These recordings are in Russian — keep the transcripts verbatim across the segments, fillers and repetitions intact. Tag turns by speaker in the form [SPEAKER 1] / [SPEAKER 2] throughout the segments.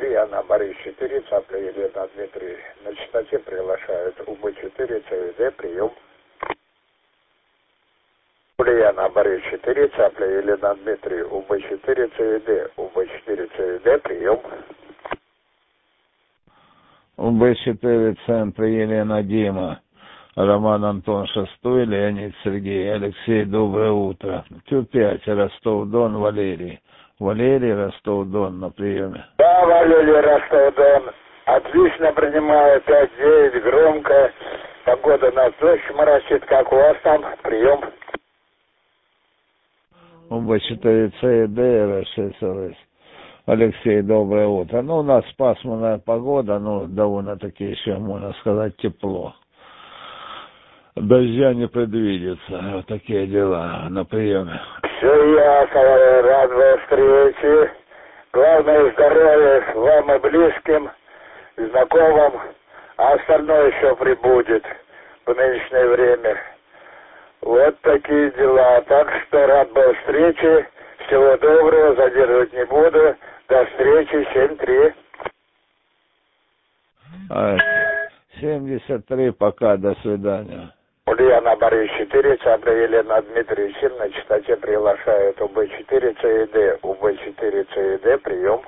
[SPEAKER 1] Ульяна, Борис четыре, Цапля Елена, Дмитрий. На частоте приглашают У Б четыре, Ц И Д, прием. Ульяна, Борис четыре, Цапля Елена, Дмитрий. У Б четыре, Ц И Д. У Б четыре, Ц И Д, прием.
[SPEAKER 2] У Б четыре, Центр, Елена, Дима. Роман, Антон, шестой, Леонид, Сергей, Алексей, доброе утро. Q пять, Ростов-Дон, Валерий. Валерий, Ростов-Дон, на приеме.
[SPEAKER 1] Да, Валерий, Ростов-Дон. Отлично принимаю, пять девять, громко. Погода на дождь моросит, как у вас там, прием.
[SPEAKER 2] У Б четыре, Ц И Д, Р шесть, Л С. Алексей, доброе утро. Ну, у нас пасмурная погода, ну, довольно-таки еще, можно сказать, тепло. Дождя не предвидится. Вот такие дела на приеме.
[SPEAKER 1] Все ясно, рад вас встрече. Главное здоровье вам и близким, и знакомым, а остальное еще прибудет в нынешнее время. Вот такие дела. Так что рад был встрече. Всего доброго, задерживать не буду. До встречи, семь три.
[SPEAKER 2] семьдесят три, пока, до свидания.
[SPEAKER 1] Ульяна, Борис четыре, Цапля Елена, Дмитрий Сим, на частоте приглашают У Б четыре, Ц И Д. У Б четыре, Ц И Д, прием.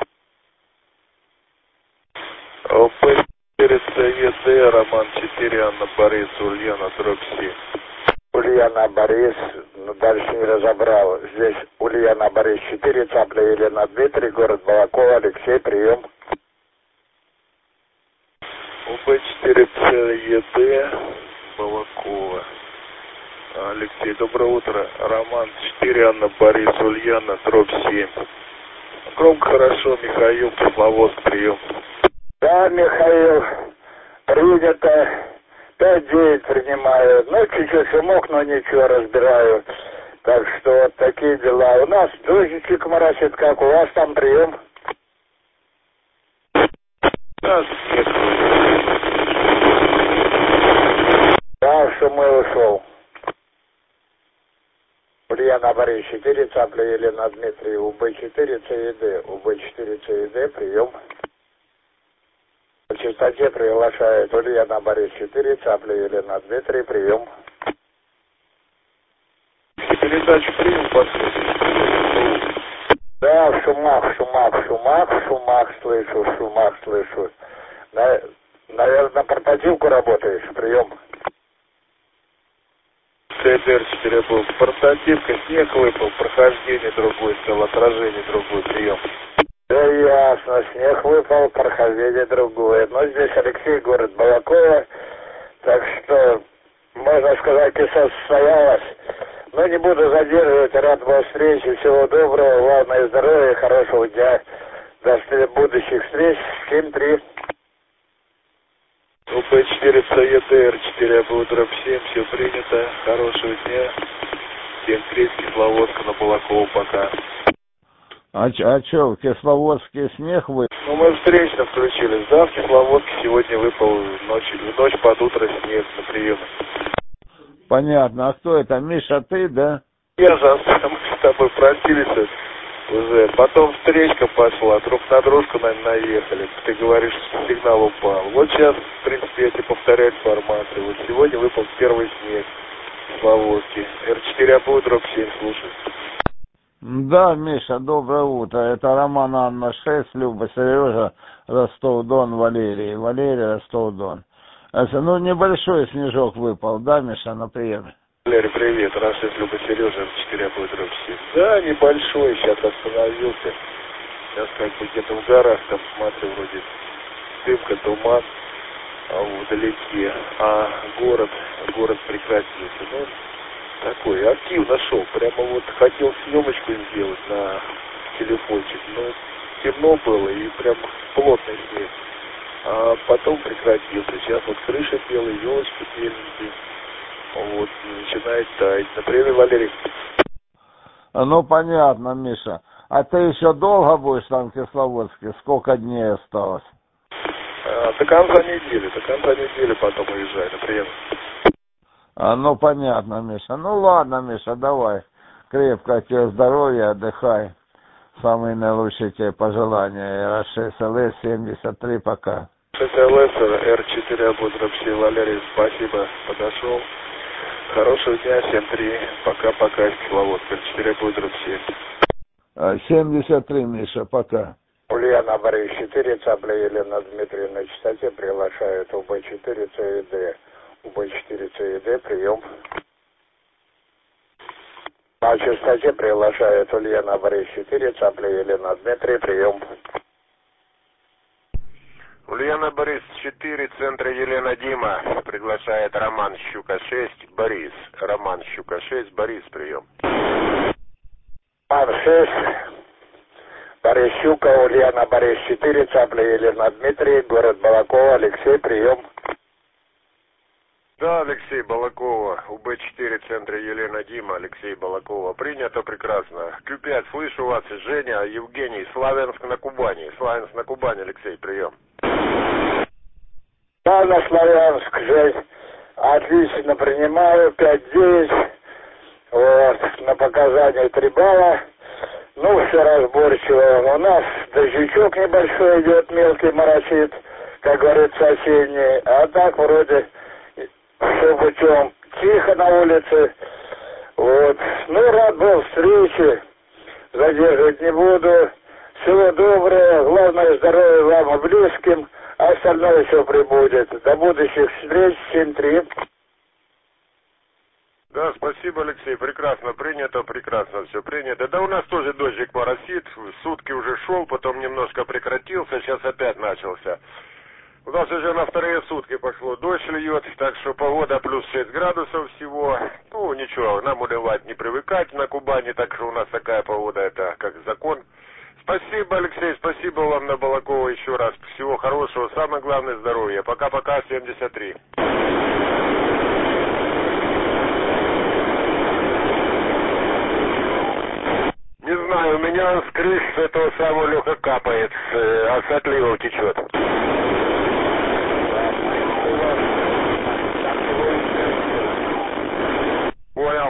[SPEAKER 3] У Б четыре, Ц И Д, Роман четыре, Анна, Борис, Ульяна, дробь семь.
[SPEAKER 1] Ульяна, Борис, ну дальше не разобрал. Здесь Ульяна, Борис четыре, Цапля Елена, Дмитрий, город Балакова, Алексей, прием.
[SPEAKER 3] У Б четыре, Ц И Д, Балакова. Алексей, доброе утро. Роман четыре, Анна, Борис, Ульяна, дробь семь. Громко, хорошо, Михаил, Кисловодск, прием.
[SPEAKER 1] Да, Михаил, принято. пять девять принимаю. Ну, чуть-чуть шумок, но ничего, разбираю. Так что вот такие дела. У нас дождичек моросит, как у вас там, прием.
[SPEAKER 3] Да, снег.
[SPEAKER 1] Да, шумы ушел. Ульяна, Борис четыре, Цапля Елена, Дмитрий, У Б четыре, Ц И Д. У Б четыре, Ц И Д, прием. По частоте приглашает Ульяна, Борис четыре, Цапля Елена, Дмитрий, прием.
[SPEAKER 3] Передачу прием последний.
[SPEAKER 1] Да, в шумах, в шумах, в шумах, в шумах слышу, в шумах слышу. На, наверное, портативку работаешь, прием.
[SPEAKER 3] Ц Д Р четыре был. Портативка, снег выпал, прохождение другое, стало отражение другой, прием.
[SPEAKER 1] Да ясно, снег выпал, прохождение другое. Но здесь Алексей, город Балакова, так что, можно сказать, и состоялось. Но не буду задерживать, рад вас встрече, всего доброго, главное здоровья, хорошего дня, до будущих встреч, семь три.
[SPEAKER 3] У Б четыре, Ц И Д, Р четыре, был дробь семь, все принято, хорошего дня, семь три, Кисловодска на Балакову, пока.
[SPEAKER 2] А, а что, в Кисловодске снег вы?
[SPEAKER 3] Ну, мы встречно включились, да, в Кисловодске сегодня выпал ночью, в ночь под утро снег на прием.
[SPEAKER 2] Понятно, а кто это, Миша, ты, да?
[SPEAKER 3] Я за мы с тобой просились уже, потом встречка пошла, друг на дружку, наверное, наехали, ты говоришь, что сигнал упал. Вот сейчас, в принципе, я тебе повторяю информацию, вот сегодня выпал первый снег в Кисловодске, Р четыре, а будет дробь семь, слушай.
[SPEAKER 2] Да, Миша, доброе утро. Это Роман, Анна, шесть, Люба, Сережа, Ростов-Дон, Валерий. Валерий, Ростов-Дон. Это, ну, небольшой снежок выпал, да, Миша, на приеме?
[SPEAKER 3] Валерий, привет. Раз шесть, Люба, Сережа, Р четыре, а будет дробь семь. Да, небольшой, сейчас остановился. Сейчас как бы где-то в горах, там, смотрю, вроде дымка, туман, а вдалеке. А город, город прекратился. Ну, такой активно шел, прямо вот хотел съемочку сделать на телефончик, но темно было и прям плотный снег, а потом прекратился. Сейчас вот крыша белая, елочки беленькие, вот, начинает таять. Например, Валерий.
[SPEAKER 2] Ну, понятно, Миша. А ты еще долго будешь там в Кисловодске? Сколько дней осталось?
[SPEAKER 3] А, до конца недели, до конца недели потом уезжаю, например.
[SPEAKER 2] А, ну, понятно, Миша. Ну, ладно, Миша, давай. Крепкого тебе здоровья, отдыхай. Самые наилучшие тебе пожелания. эр шесть эл эс семьдесят три, пока.
[SPEAKER 3] шесть эл эс, эр четыре, Абу-Драбси, Валерий, спасибо, подошел. Хорошего дня, семь три, пока-пока, киловодка, эр четыре, Абу-Драбси.
[SPEAKER 2] семьдесят три, Миша, пока.
[SPEAKER 1] Ульяна, Борис четыре, Цапля Елена Дмитриевна на частоте, приглашает у бэ четыре цэ и дэ. у бэ четыре цэ и дэ, прием. На частоте приглашает Ульяна, Борис четыре, Цапля Елена Дмитрий, прием.
[SPEAKER 4] Ульяна, Борис четыре, центр Елена Дима, приглашает Роман Щука шесть, Борис. Роман Щука шесть, Борис, прием.
[SPEAKER 1] Роман шесть, Борис Щука, Ульяна, Борис четыре, Цапля Елена Дмитрий, город Балакова, Алексей, прием.
[SPEAKER 4] Да, Алексей Балакова, у бэ четыре, центр Елена Дима, Алексей Балакова. Принято прекрасно. Q пять, слышу вас, Женя, Евгений, Славянск на Кубани. Славянск на Кубани, Алексей, прием.
[SPEAKER 1] Да, на Славянск, Жень, отлично принимаю, пять девять, вот, на показания три балла. Ну, все разборчиво. У нас дождичок небольшой идет, мелкий моросит, как говорится, осенний. А так вроде все путем. Тихо на улице. Вот. Ну, рад был встрече. Задерживать не буду. Всего доброго. Главное здоровья вам и близким. А остальное все прибудет. До будущих встреч. семь три.
[SPEAKER 4] Да, спасибо, Алексей, прекрасно принято, прекрасно все принято. Да у нас тоже дождик моросит, сутки уже шел, потом немножко прекратился, сейчас опять начался. У нас уже на вторые сутки пошло, дождь льет, так что погода плюс шесть градусов всего. Ну, ничего, нам удавать не привыкать на Кубани, так что у нас такая погода, это как закон. Спасибо, Алексей, спасибо вам на Балакова еще раз. Всего хорошего, самое главное здоровья. Пока-пока, семьдесят три. Не знаю, у меня с крыш этого самого Леха капает, э, а с отлива течет. Понял.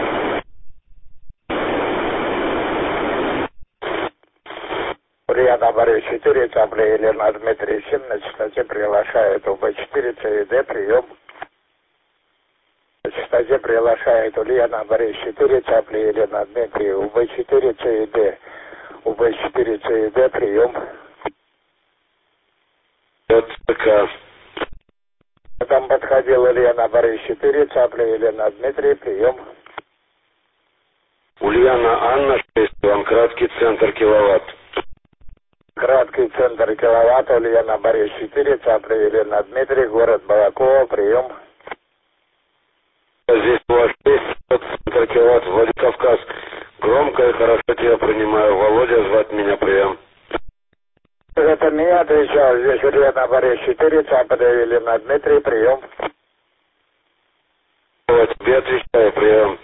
[SPEAKER 1] Ульяна, Борис четыре, Цапля Елена Дмитрий семь, на частоте приглашает у бэ четыре цэ и дэ, прием. На частоте приглашает Ульяна, Борис четыре, Цапля Елена Дмитрий, у бэ четыре цэ и дэ. у бэ четыре цэ и дэ, прием.
[SPEAKER 4] Это
[SPEAKER 1] Потом подходил Ульяна, Борис четыре, Цапля Елена Дмитрий, прием.
[SPEAKER 4] Ульяна, Анна шесть, вам краткий центр киловатт.
[SPEAKER 1] Краткий центр киловатт, Ульяна, Борис четыре, Цапля Елена Дмитрий, город Балакова, прием.
[SPEAKER 4] Здесь у вас шесть, центр киловатт, Владикавказ. Громко и хорошо тебя принимаю. Володя, звать меня, прием.
[SPEAKER 1] Это меня отвечал, здесь Ульяна, Борис четыре, Цапля Елена Дмитрий, прием.
[SPEAKER 4] Вот, тебе отвечаю, прием.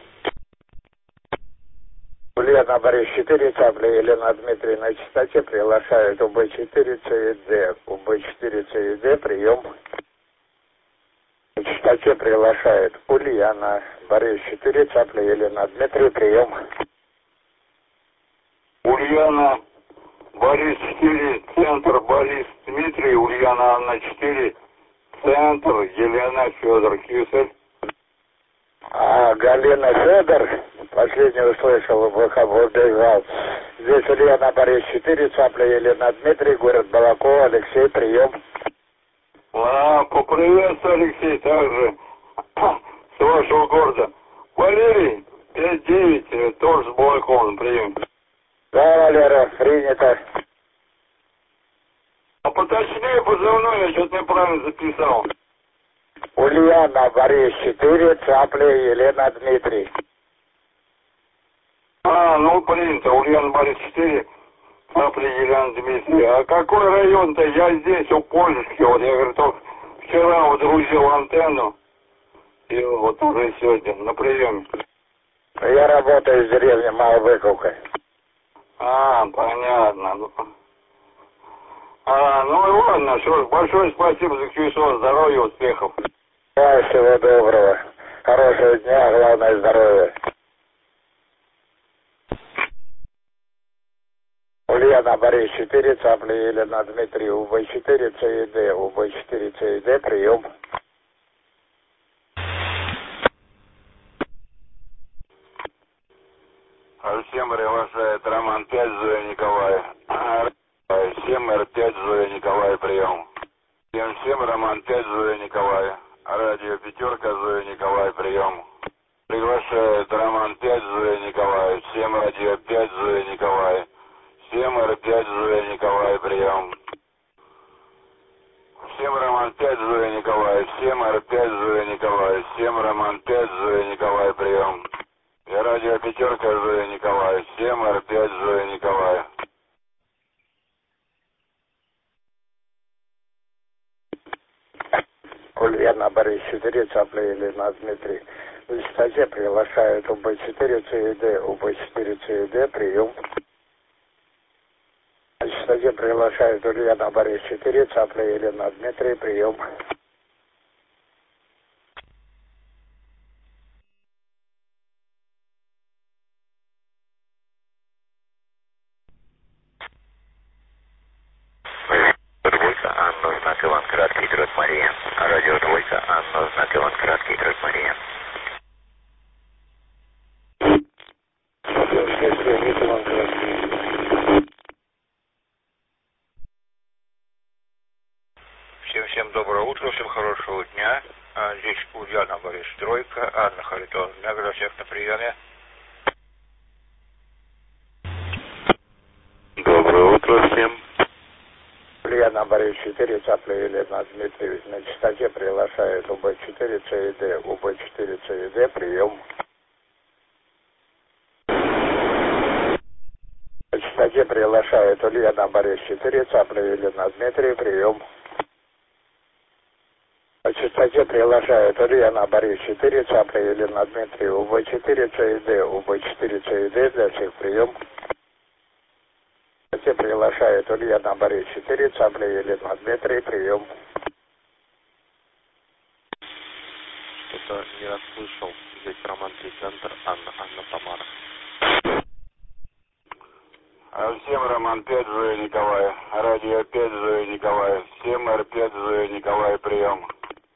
[SPEAKER 1] Ульяна, Борис четыре, Цапля Елена Дмитрий, на частоте приглашает у бэ четыре цэ и дэ. у бэ четыре цэ и дэ, прием. На частоте приглашает Ульяна, Борис четыре, Цапля Елена Дмитрий, прием.
[SPEAKER 5] Ульяна, Борис четыре, центр, Борис Дмитрий, Ульяна, Анна четыре, центр, Елена, Федор, Кюсель.
[SPEAKER 1] А, Галина, Федор, последний услышал, убегал. Здесь Ульяна, Борис четыре, Цапля Елена Дмитрий, город Балакова, Алексей, прием.
[SPEAKER 5] А, поприветствую, Алексей, также с вашего города. Валерий, пять девять, тоже с Балакова, прием.
[SPEAKER 1] Да, Валера, принято.
[SPEAKER 5] А поточнее позывной, я что-то неправильно записал.
[SPEAKER 1] Ульяна, Борис четыре, Цапля Елена Дмитрий.
[SPEAKER 5] А, ну принято, Ульяна, Борис четыре, Цапля Елена Дмитрий. А какой район-то? Я здесь, у Польшки, вот я говорю, только вчера удрузил антенну, и вот уже сегодня на приеме.
[SPEAKER 1] Я работаю в деревне Маловыковка.
[SPEAKER 5] А, понятно. А, ну и ладно, что ж, большое спасибо за КЮСО, здоровья, успехов.
[SPEAKER 1] Да, всего доброго. Хорошего дня, главное здоровье. Ульяна Борис четыре, Цапля Елена Дмитрий, У Б четыре, ЦИД, У Б четыре, ЦИД, прием.
[SPEAKER 5] Всем приглашает Роман пять, Зоя Николай. семь Р пять, Зоя Николай, прием. семь семь, Роман пять, Зоя Николай. Радио Пятерка, Зоя Николай, прием. Приглашает Роман пять, Зоя Николай. семь Радио пять, Зоя Николай. семь Р пять, Зоя Николай, прием. семь Роман пять, Зоя Николай. семь Р пять, Зоя Николай. семь Роман пять, Зоя Николай, прием. Я радио Пятерка, Зоя Николай. семь Р пять, Зоя Николай.
[SPEAKER 1] Ульяна Борис четыре, Цапля Елена Дмитрий. В частоте приглашают У Б четыре, ЦИД, У Б четыре, ЦИД, прием. В частоте приглашают Ульяна Борис четыре, Цапля Елена Дмитрий, прием.
[SPEAKER 6] Двойка Анна, знак Иван, краткий дрот Мария. Радио Двойка Анна, знак Иван, краткий дрот Мария.
[SPEAKER 7] Всем-всем доброе утро, всем хорошего дня. А, здесь Ульяна Борис Тройка, Анна Харитон. Для всех на приеме.
[SPEAKER 5] Доброе утро всем.
[SPEAKER 1] Ульяна Борис четыре, Цапля Елена Дмитрий. На частоте приглашают У Б четыре, ЦИД, У Б четыре, ЦИД, прием. На частоте приглашают Ульяна Борис четыре, Цапля Елена Дмитрий, прием. На частоте приглашают Ульяна Борис четыре, Цапля Елена Дмитрий, У Б четыре, ЦИД, У Б четыре, ЦИД, для всех прием. На частоте приглашают Ульяна Борис четыре, Цапля Елена Дмитрий, прием.
[SPEAKER 3] Что-то не расслышал. Здесь Роман три, центр, Анна, Анна, Тамара.
[SPEAKER 5] семь Роман пять, Зоя Николай. Радио пять, Зоя Николай. семь Р пять, Зоя Николай, прием.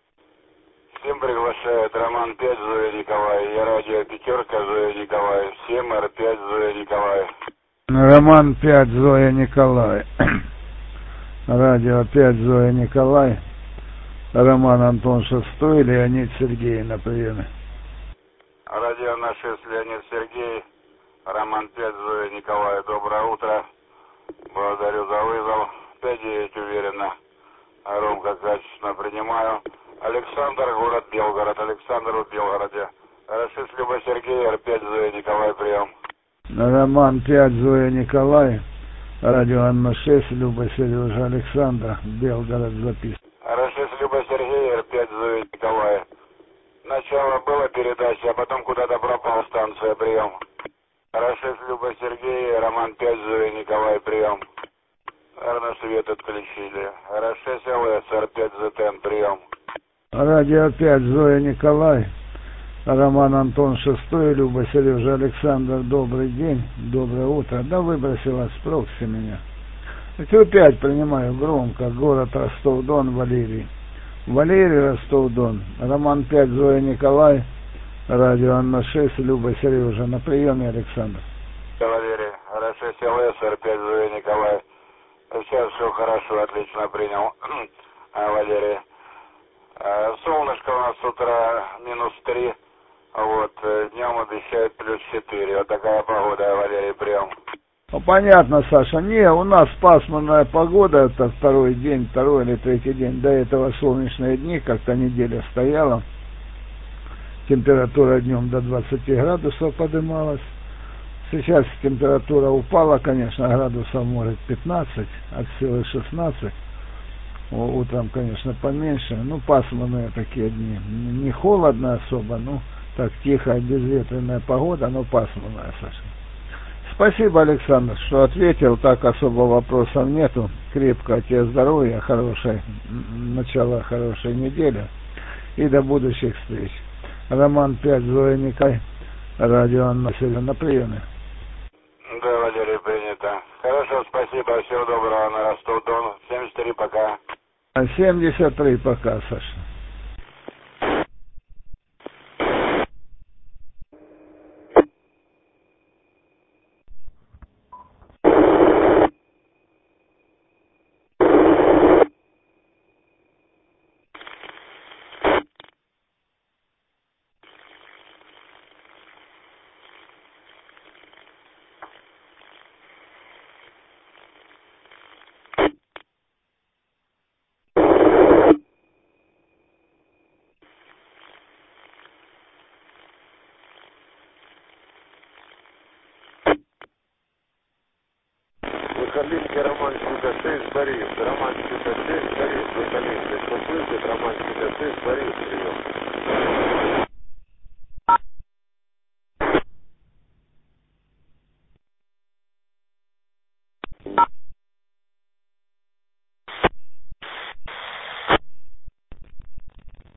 [SPEAKER 5] Всем приглашает Роман пять, Зоя Николай. Я радио Пятерка, Зоя Николай. семь Р пять, Зоя Николай.
[SPEAKER 2] Роман пять, Зоя Николай. Радио пять, Зоя Николай. Роман Антон шестой, Леонид Сергей на приеме.
[SPEAKER 5] Радио на шесть, Леонид Сергей. Роман пять, Зоя Николай. Доброе утро. Благодарю за вызов. пять девять уверенно. Громко, качественно принимаю. Александр, город Белгород. Александр в Белгороде. Рашид Люба Сергей, Р пять, Зоя Николай, прием.
[SPEAKER 2] Роман пять, Зоя Николай. Радио Анна шесть, Люба Сережа Александра. Белгород запись.
[SPEAKER 5] Рашид Люба Сергей, Р пять, Зоя Николай. Начало было передачи, а потом куда-то пропала станция, прием. Рашид Люба Сергей, Роман пять, Зоя Николай, прием. Наверное, свет отключили. Р шесть Л С, Р пять, З Т Н, прием.
[SPEAKER 2] Радио пять, Зоя Николай. Роман Антон шестой, Люба Сережа Александр, добрый день, доброе утро. Да выбросила с прокси меня. Q пять принимаю громко, город Ростов-Дон, Валерий. Валерий, Ростов-Дон. Роман пять, Зоя Николай. Радио Анна шесть, Люба Сережа. На приеме, Александр.
[SPEAKER 5] Валерий, Р шесть Л С, Р пять, Зоя Николай. Сейчас все хорошо, отлично принял. Валерий. Солнышко у нас с утра минус три. Вот, днем обещают плюс четыре. Вот такая погода, Валерий, прием.
[SPEAKER 2] Ну, понятно, Саша. Не, у нас пасмурная погода, это второй день, второй или третий день. До этого солнечные дни, как-то неделя стояла. Температура днем до двадцати градусов поднималась. Сейчас температура упала, конечно, градусов может пятнадцать, от силы шестнадцать. Утром, конечно, поменьше. Ну, пасмурные такие дни. Не холодно особо, ну, так тихая, безветренная погода, но пасмурная, Саша. Спасибо, Александр, что ответил. Так особо вопросов нету. Крепкого тебе здоровья, хорошей, начала хорошей недели. И до будущих встреч. Роман пять, Зоя Николай. Радио Анна Селя на приеме.
[SPEAKER 5] Да, Валерий, принято. Хорошо, спасибо. спасибо, всего доброго на Ростов-Дон. семьдесят три пока.
[SPEAKER 2] семьдесят три пока, Саша.
[SPEAKER 4] Выхолинки, Роман шесть, Борис. Роман шесть, Борис. Выхолинки, что слышит? Роман шесть, Борис, прием.